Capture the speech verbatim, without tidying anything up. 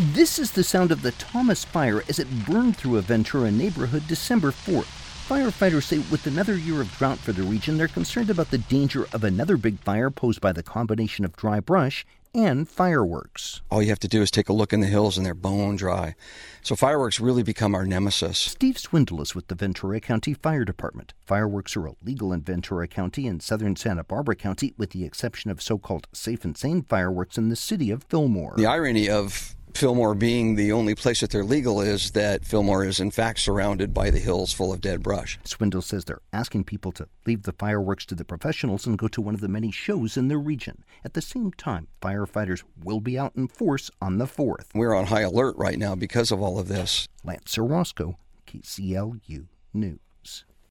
This is the sound of the Thomas Fire as it burned through a Ventura neighborhood December fourth. Firefighters say with another year of drought for the region, they're concerned about the danger of another big fire posed by the combination of dry brush and fireworks. All you have to do is take a look in the hills and they're bone dry. So fireworks really become our nemesis. Steve Swindle is with the Ventura County Fire Department. Fireworks are illegal in Ventura County and southern Santa Barbara County, with the exception of so-called safe and sane fireworks in the city of Fillmore. The irony of Fillmore being the only place that they're legal is that Fillmore is in fact surrounded by the hills full of dead brush. Swindle says they're asking people to leave the fireworks to the professionals and go to one of the many shows in their region. At the same time, firefighters will be out in force on the fourth. We're on high alert right now because of all of this. Lance Orozco, K C L U News.